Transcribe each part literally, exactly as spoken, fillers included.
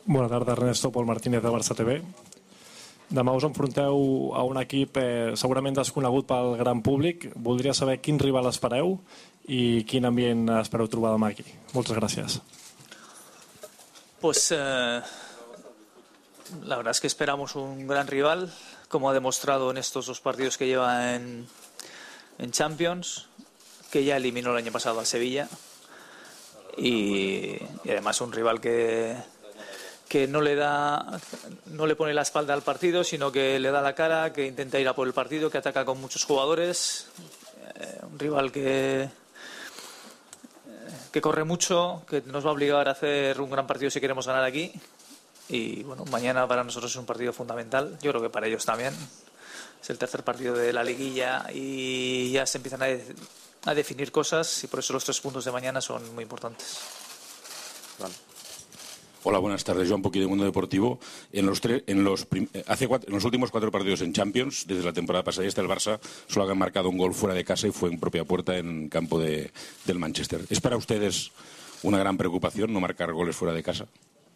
Bona tarda, Ernesto. Pol Martínez, de Barça T V. Demà us enfronteu a un equip eh, segurament desconegut pel gran públic. Voldria saber quin rival espereu i quin ambient espereu trobar demà aquí. Moltes gràcies. Pues eh, la verdad es que esperamos un gran rival, como ha demostrado en estos dos partidos que lleva en, en Champions, que ya eliminó el año pasado a Sevilla, y, y además un rival que que no le da, no le pone la espalda al partido, sino que le da la cara, que intenta ir a por el partido, que ataca con muchos jugadores, eh, un rival que que corre mucho, que nos va a obligar a hacer un gran partido si queremos ganar aquí. Y bueno, mañana para nosotros es un partido fundamental, yo creo que para ellos también. Es el tercer partido de la liguilla y ya se empiezan a, de, a definir cosas, y por eso los tres puntos de mañana son muy importantes. Vale. Hola, buenas tardes. Joan Poquí, de Mundo Deportivo. En los, tre en, los hace cuatro, en los últimos cuatro partidos en Champions, desde la temporada pasada, este el Barça solo ha marcado un gol fuera de casa y fue en propia puerta en campo de, del Manchester. ¿Es para ustedes una gran preocupación no marcar goles fuera de casa?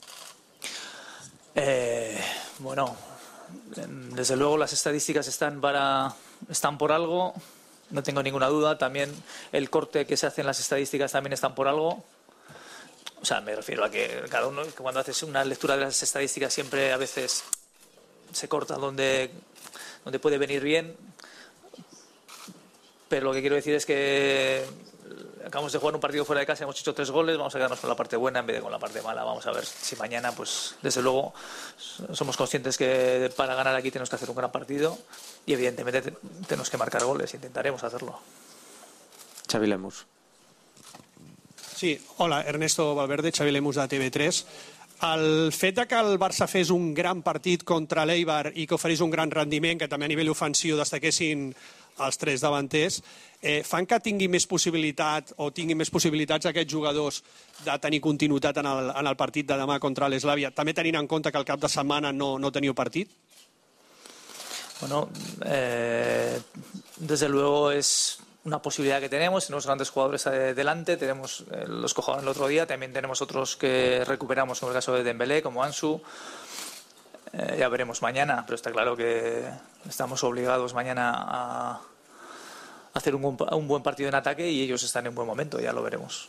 Eh, bueno, desde luego las estadísticas están, para, están por algo, no tengo ninguna duda. También el corte que se hace en las estadísticas también están por algo. O sea, me refiero a que cada uno, que cuando haces una lectura de las estadísticas, siempre a veces se corta donde, donde puede venir bien. Pero lo que quiero decir es que acabamos de jugar un partido fuera de casa, hemos hecho tres goles, vamos a quedarnos con la parte buena en vez de con la parte mala. Vamos a ver si mañana, pues desde luego, somos conscientes que para ganar aquí tenemos que hacer un gran partido y evidentemente tenemos que marcar goles, intentaremos hacerlo. Xavi Lemus. Sí, hola, Ernesto Valverde, Xavi Lemus de T V tres. El fet de que el Barça fes un gran partit contra l'Eibar i que oferís un gran rendiment, que també a nivell ofensiu destaquessin els tres davanters, eh, fan que tingui més possibilitat o tinguin més possibilitats aquests jugadors de tenir continuïtat en el, en el partit de demà contra l'Eslàvia, també tenint en compte que el cap de setmana no, no teniu partit? Bueno, eh, desde luego es una posibilidad que tenemos, tenemos grandes jugadores delante, tenemos eh, los que jugaron el otro día, también tenemos otros que recuperamos, como el caso de Dembélé, como Ansu, eh, ya veremos mañana, pero está claro que estamos obligados mañana a hacer un, un buen partido en ataque y ellos están en un buen momento, ya lo veremos.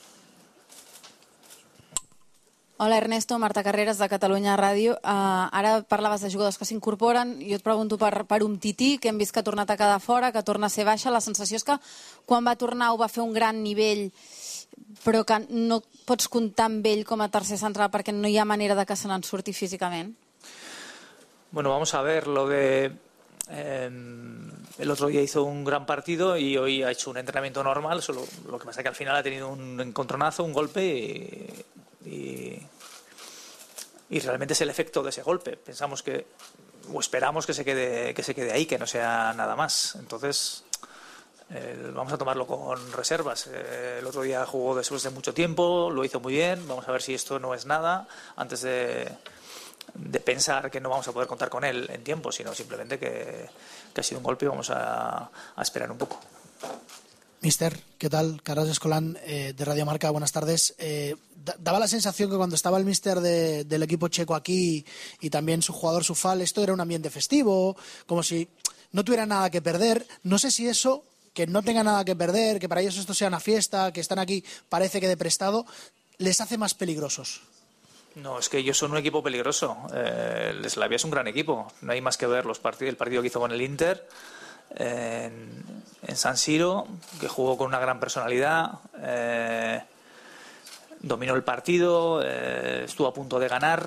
Hola Ernesto, Marta Carreras de Catalunya Ràdio. Uh, ara parlaves de jugadors que s'incorporen. Jo et pregunto per, per Umtiti, que hem vist que ha tornat a quedar fora, que torna a ser baixa. La sensació és que quan va tornar ho va fer un gran nivell, però que no pots comptar amb ell com a tercer central perquè no hi ha manera de que se n'en surti físicament. Bueno, vamos a ver lo de... Eh, el otro día hizo un gran partido y hoy ha hecho un entrenamiento normal, solo lo que pasa es que al final ha tenido un encontronazo, un golpe y... Y, y realmente es el efecto de ese golpe. Pensamos que, o esperamos que se quede, que se quede ahí, que no sea nada más. Entonces, eh, vamos a tomarlo con reservas. Eh, el otro día jugó después de mucho tiempo, lo hizo muy bien. Vamos a ver si esto no es nada antes de, de pensar que no vamos a poder contar con él en tiempo, sino simplemente que, que ha sido un golpe y vamos a, a esperar un poco. Mister, ¿qué tal? Carlos Escolán, eh, de Radio Marca, buenas tardes. Eh, daba la sensación que cuando estaba el mister de, del equipo checo aquí y también su jugador Sufal, esto era un ambiente festivo, como si no tuviera nada que perder. No sé si eso, que no tenga nada que perder, que para ellos esto sea una fiesta, que están aquí, parece que de prestado, les hace más peligrosos. No, es que ellos son un equipo peligroso. Eh, el Slavia es un gran equipo. No hay más que ver los partidos, el partido que hizo con el Inter en, en San Siro, que jugó con una gran personalidad, eh, dominó el partido, eh, estuvo a punto de ganar,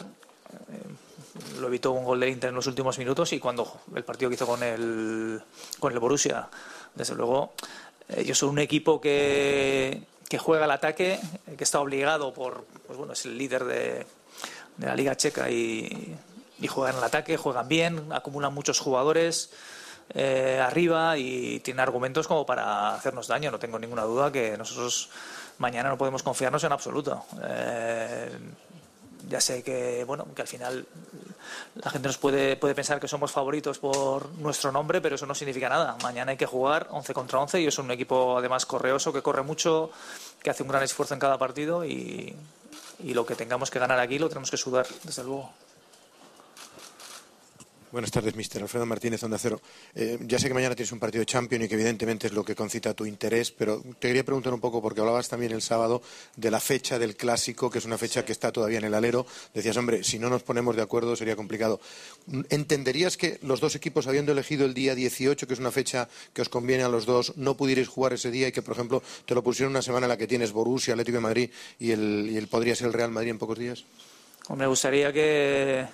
eh, lo evitó un gol del Inter en los últimos minutos, y cuando el partido que hizo con el, con el Borussia, desde luego, ellos son un equipo que, que juega al ataque, que está obligado por, pues bueno, es el líder de, de la Liga Checa y, y juegan al ataque, juegan bien, acumulan muchos jugadores Eh, arriba y tiene argumentos como para hacernos daño. No tengo ninguna duda que nosotros mañana no podemos confiarnos en absoluto. Eh, ya sé que bueno que al final la gente nos puede, puede pensar que somos favoritos por nuestro nombre, pero eso no significa nada. Mañana hay que jugar once contra once y es un equipo además correoso, que corre mucho, que hace un gran esfuerzo en cada partido y, y lo que tengamos que ganar aquí lo tenemos que sudar, desde luego. Buenas tardes, mister Alfredo Martínez, Onda Cero. Eh, ya sé que mañana tienes un partido de Champions y que evidentemente es lo que concita tu interés, pero te quería preguntar un poco, porque hablabas también el sábado de la fecha del Clásico, que es una fecha que está todavía en el alero. Decías, hombre, si no nos ponemos de acuerdo sería complicado. ¿Entenderías que los dos equipos, habiendo elegido el día dieciocho, que es una fecha que os conviene a los dos, no pudierais jugar ese día y que, por ejemplo, te lo pusieron una semana en la que tienes Borussia, Atlético de Madrid y el, y el podría ser el Real Madrid en pocos días? Me gustaría que...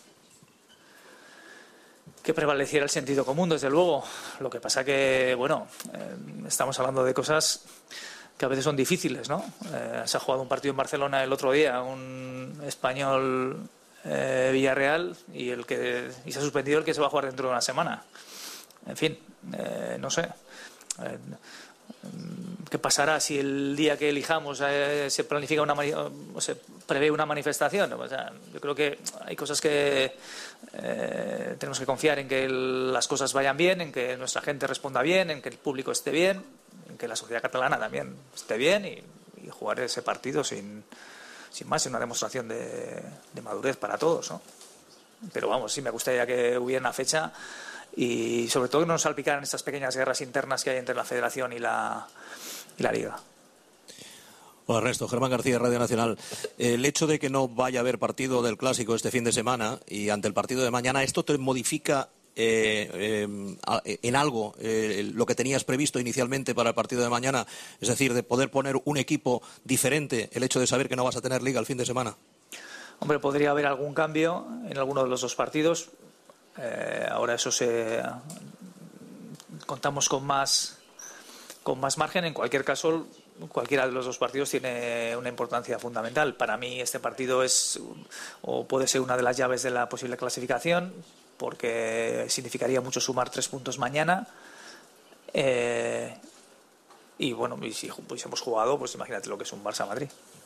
que prevaleciera el sentido común, desde luego. Lo que pasa que, bueno, eh, estamos hablando de cosas que a veces son difíciles, ¿no? Eh, se ha jugado un partido en Barcelona el otro día, un español eh, Villarreal, y el que y se ha suspendido el que se va a jugar dentro de una semana. En fin, eh, no sé. Eh, ¿Qué pasará si el día que elijamos eh, se planifica una o se prevé una manifestación? O sea, yo creo que hay cosas que eh, tenemos que confiar en que el, las cosas vayan bien, en que nuestra gente responda bien, en que el público esté bien, en que la sociedad catalana también esté bien y, y jugar ese partido sin, sin más, es una demostración de, de madurez para todos, ¿no? Pero vamos, sí me gustaría que hubiera una fecha y sobre todo que no nos salpicaran estas pequeñas guerras internas que hay entre la Federación y la, y la Liga. Hola Ernesto, Germán García, Radio Nacional. El hecho de que no vaya a haber partido del Clásico este fin de semana y ante el partido de mañana, ¿esto te modifica eh, eh, en algo eh, lo que tenías previsto inicialmente para el partido de mañana? Es decir, de poder poner un equipo diferente, el hecho de saber que no vas a tener Liga el fin de semana. Hombre, podría haber algún cambio en alguno de los dos partidos. Eh, ahora eso se contamos con más con más margen. En cualquier caso, cualquiera de los dos partidos tiene una importancia fundamental. Para mí este partido es o puede ser una de las llaves de la posible clasificación, porque significaría mucho sumar tres puntos mañana. Eh, y bueno, y si pues hemos jugado, pues imagínate lo que es un Barça-Madrid.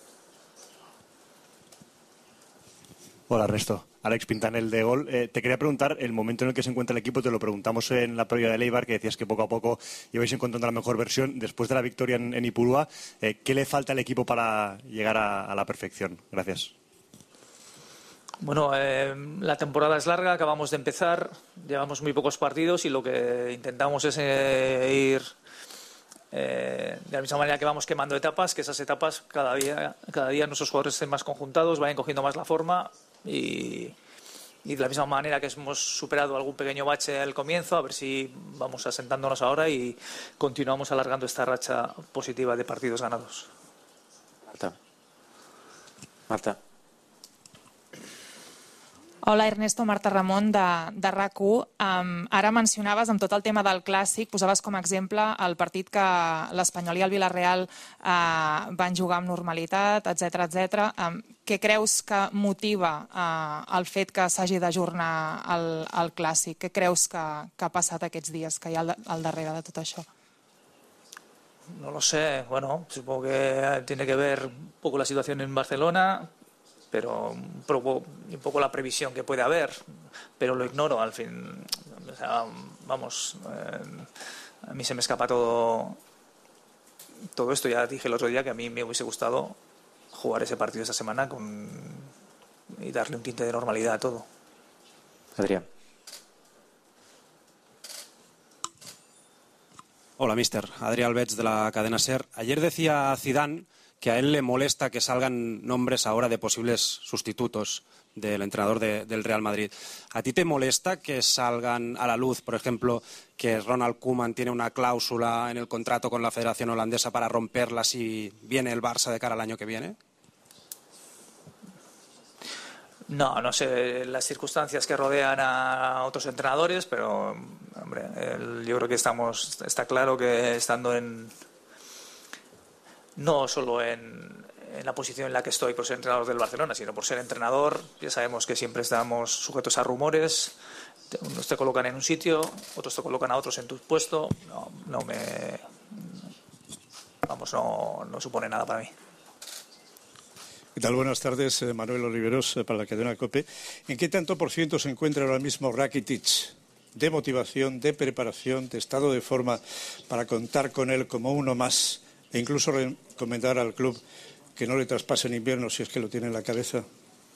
Hola Ernesto, Alex Pintanel de Gol. Eh, te quería preguntar el momento en el que se encuentra el equipo. Te lo preguntamos en la previa de Eibar, que decías que poco a poco ibais encontrando la mejor versión. Después de la victoria en, en Ipurúa, eh, ¿qué le falta al equipo para llegar a, a la perfección? Gracias. Bueno, eh, la temporada es larga, acabamos de empezar, llevamos muy pocos partidos y lo que intentamos es eh, ir eh, de la misma manera que vamos quemando etapas, que esas etapas cada día, cada día nuestros jugadores estén más conjuntados, vayan cogiendo más la forma. Y, y de la misma manera que hemos superado algún pequeño bache al comienzo, a ver si vamos asentándonos ahora y continuamos alargando esta racha positiva de partidos ganados. Marta. Marta. Hola Ernesto, Marta Ramon de, de R A C u. Um, ara mencionaves amb tot el tema del Clàssic, posaves com a exemple el partit que l'Espanyol i el Villarreal uh, van jugar amb normalitat, etcètera, etcètera. Um, què creus que motiva uh, el fet que s'hagi d'ajornar el, el Clàssic? Què creus que, que ha passat aquests dies, que hi ha al, al darrere de tot això? No lo sé, bueno, supongo que tiene que ver un poco la situación en Barcelona, pero un poco, un poco la previsión que puede haber, pero lo ignoro al fin. O sea, vamos, eh, a mí se me escapa todo, todo esto. Ya dije el otro día que a mí me hubiese gustado jugar ese partido esta semana con, y darle un tinte de normalidad a todo. Adrián. Hola, mister. Adrián Albets de la cadena SER. Ayer decía Zidane que a él le molesta que salgan nombres ahora de posibles sustitutos del entrenador de, del Real Madrid. ¿A ti te molesta que salgan a la luz, por ejemplo, que Ronald Koeman tiene una cláusula en el contrato con la Federación Holandesa para romperla si viene el Barça de cara al año que viene? No, no sé las circunstancias que rodean a otros entrenadores, pero hombre, el, yo creo que estamos, está claro que estando en no solo en, en la posición en la que estoy por ser entrenador del Barcelona, sino por ser entrenador, ya sabemos que siempre estamos sujetos a rumores. Unos te colocan en un sitio, otros te colocan a otros en tu puesto. No, no me, vamos, no, no supone nada para mí. ¿Qué tal? Buenas tardes, Manuel Oliveros, para la cadena COPE. ¿En qué tanto por ciento se encuentra ahora mismo Rakitic de motivación, de preparación, de estado de forma para contar con él como uno más e incluso recomendar al club que no le traspase en invierno si es que lo tiene en la cabeza?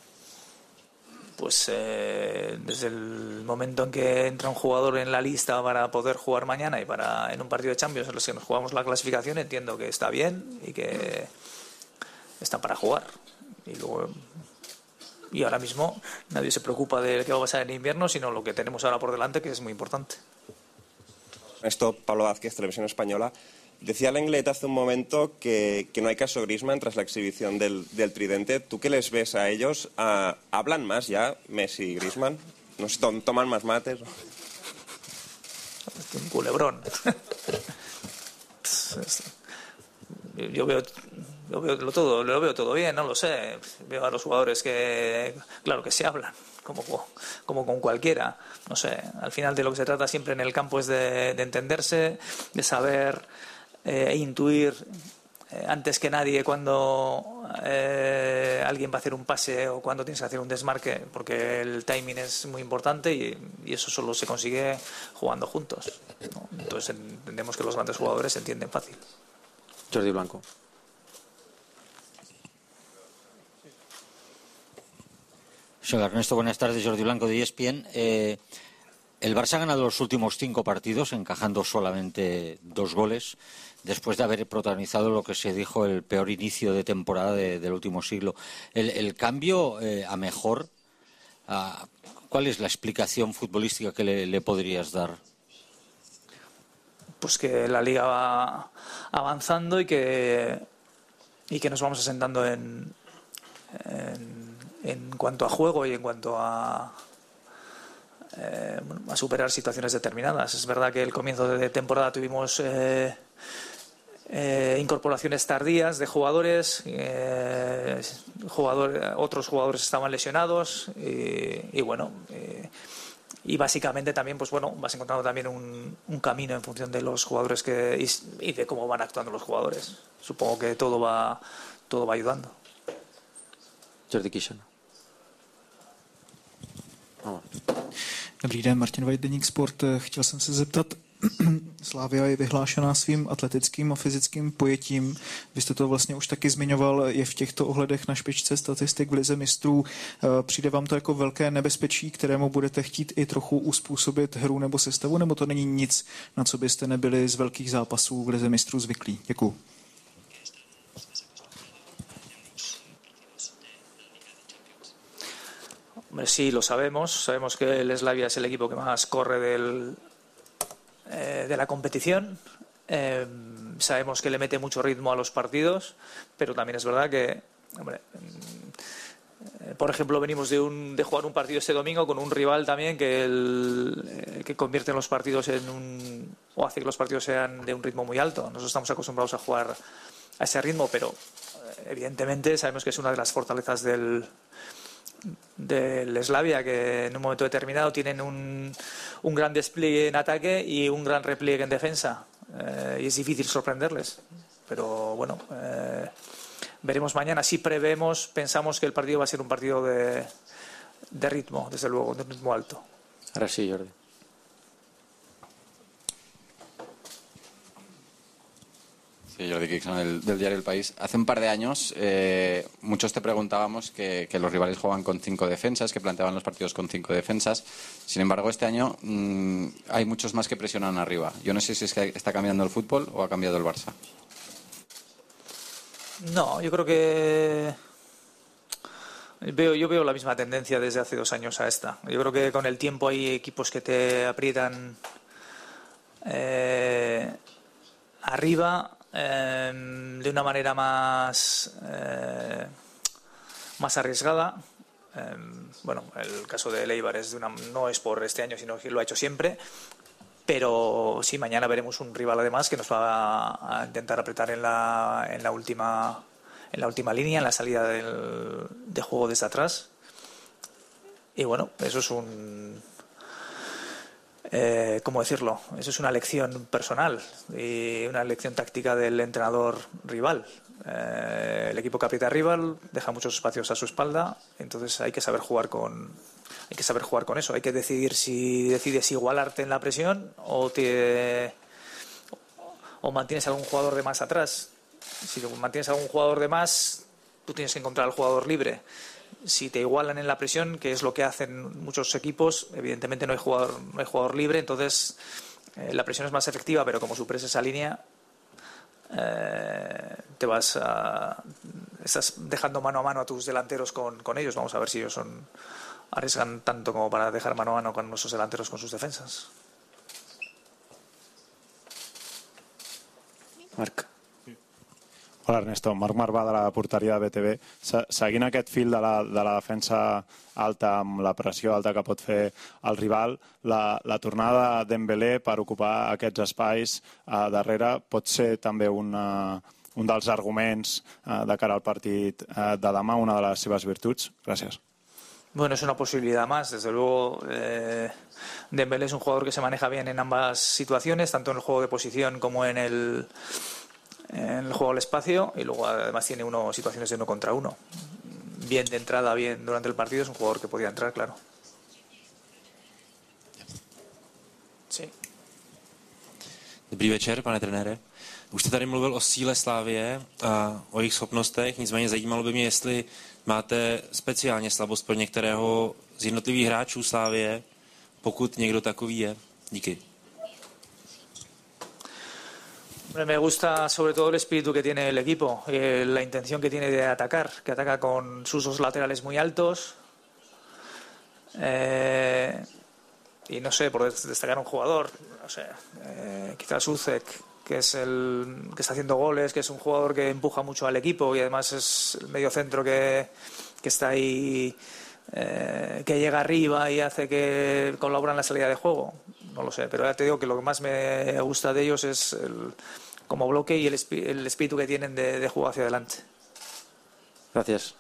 Pues eh, desde el momento en que entra un jugador en la lista para poder jugar mañana y para en un partido de Champions en los que nos jugamos la clasificación, entiendo que está bien y que está para jugar. Y luego, y ahora mismo nadie se preocupa de qué va a pasar en invierno, sino lo que tenemos ahora por delante, que es muy importante. Esto, Pablo Vázquez, Televisión Española. Decía Lenglet hace un momento que, que no hay caso Griezmann tras la exhibición del, del tridente. ¿Tú qué les ves a ellos? ¿A, ¿Hablan más ya Messi y Griezmann? ¿No se to- toman más mates? Un culebrón. Yo veo, yo veo lo, todo, lo veo todo bien, no lo sé. Veo a los jugadores que, claro que se hablan, como, como con cualquiera. No sé, al final de lo que se trata siempre en el campo es de, de entenderse, de saber eh, intuir eh, antes que nadie cuando eh, alguien va a hacer un pase o cuando tienes que hacer un desmarque, porque el timing es muy importante y, y eso solo se consigue jugando juntos, ¿no? Entonces entendemos que los grandes jugadores se entienden fácil. Jordi Blanco. Señor Ernesto, buenas tardes. Jordi Blanco de E S P N. Eh, el Barça ha ganado los últimos cinco partidos, encajando solamente dos goles, después de haber protagonizado lo que se dijo el peor inicio de temporada de, del último siglo. El, el cambio eh, a mejor, a, ¿cuál es la explicación futbolística que le, le podrías dar? Pues que la Liga va avanzando y que, y que nos vamos asentando en, en, en cuanto a juego y en cuanto a, eh, a superar situaciones determinadas. Es verdad que el comienzo de temporada tuvimos eh, eh, incorporaciones tardías de jugadores, eh, jugador, otros jugadores estaban lesionados y, y bueno... Eh, Y básicamente también, pues bueno, vas encontrando también un, un camino en función de los jugadores que y, y de cómo van actuando los jugadores. Supongo que todo va todo va ayudando. Jordi Kishon. Oh. Dobrý den, Martin Vajt, Deník Sport. Chtěl jsem se zeptat, Slavia je vyhlášená svým atletickým a fyzickým pojetím. Vy jste to vlastně už taky zmiňoval, je v těchto ohledech na špičce statistik v lize mistrů. Přijde vám to jako velké nebezpečí, kterému budete chtít i trochu uspůsobit hru nebo sestavu, nebo to není nic, na co byste nebyli z velkých zápasů v lize mistrů zvyklí? Děkuju. Sí, lo sabemos. Sabemos que el Slavia es el equipo que más corre del, eh, de la competición. Eh, sabemos que le mete mucho ritmo a los partidos, pero también es verdad que, hombre, eh, por ejemplo, venimos de, un, de jugar un partido este domingo con un rival también que, el, eh, que convierte los partidos en un, o hace que los partidos sean de un ritmo muy alto. Nosotros estamos acostumbrados a jugar a ese ritmo, pero eh, evidentemente sabemos que es una de las fortalezas del del Slavia, que en un momento determinado tienen un, un gran despliegue en ataque y un gran repliegue en defensa, eh, y es difícil sorprenderles, pero bueno, eh, veremos mañana. Si prevemos, pensamos que el partido va a ser un partido de, de ritmo, desde luego, de ritmo alto. Ahora sí, Jordi. Sí, Jordi Kixon, del, del diario El País. Hace un par de años eh, muchos te preguntábamos que, que los rivales juegan con cinco defensas, que planteaban los partidos con cinco defensas. Sin embargo, este año mmm, hay muchos más que presionan arriba. Yo no sé si es que está cambiando el fútbol o ha cambiado el Barça. No, yo creo que veo, yo veo la misma tendencia desde hace dos años a esta. Yo creo que con el tiempo hay equipos que te aprietan eh, arriba eh, de una manera más eh, más arriesgada. Eh, bueno, el caso de Eibar es de una, no es por este año, sino que lo ha hecho siempre. Pero sí, mañana veremos un rival además que nos va a intentar apretar en la, en la última en la última línea, en la salida del, de juego desde atrás. Y bueno, eso es un eh, ¿cómo decirlo? Eso es una lección personal y una lección táctica del entrenador rival. Eh, el equipo que aprieta rival deja muchos espacios a su espalda, entonces hay que saber jugar con hay que saber jugar con eso. Hay que decidir si decides igualarte en la presión o te o mantienes algún jugador de más atrás. Si mantienes algún jugador de más, tú tienes que encontrar al jugador libre. Si te igualan en la presión, que es lo que hacen muchos equipos, evidentemente no hay jugador, no hay jugador libre, entonces eh, la presión es más efectiva, pero como superes esa línea, eh, te vas a, estás dejando mano a mano a tus delanteros con, con ellos. Vamos a ver si ellos son, arriesgan tanto como para dejar mano a mano con nuestros delanteros con sus defensas. Marc. Hola Ernesto, Marc Marvà de la porteria de B T V. Se- Seguint aquest fil de la, de la defensa alta amb la pressió alta que pot fer el rival, la, la tornada de Dembélé per ocupar aquests espais eh, darrere pot ser també una, un dels arguments eh, de cara al partit eh, de demà, una de les seves virtuts. Gràcies. Bueno, es una posibilidad más. Desde luego, eh, Dembélé es un jugador que se maneja bien en ambas situaciones, tanto en el juego de posición como en el, en el juego al espacio, y luego además tiene uno, situaciones de uno contra uno. Bien de entrada, bien durante el partido, es un jugador que podía entrar, claro. Sí. Dobrý večer, pane trenére. Už jste tady mluvil o síle Slavie a o jejich schopnostech, nicméně zajímalo by mě, jestli máte speciálně slabost pro některého z jednotlivých hráčů Slavie, pokud někdo takový je. Díky. Me gusta sobre todo el espíritu que tiene el equipo, eh, la intención que tiene de atacar, que ataca con sus dos laterales muy altos. Eh, y no sé, por destacar un jugador, no sé, eh, quizás Uzek, que es el que está haciendo goles, que es un jugador que empuja mucho al equipo y además es el medio centro que, que está ahí, eh, que llega arriba y hace que colabora en la salida de juego. No lo sé, pero ya te digo que lo que más me gusta de ellos es el, como bloque y el, espi- el espíritu que tienen de, de juego hacia adelante. Gracias.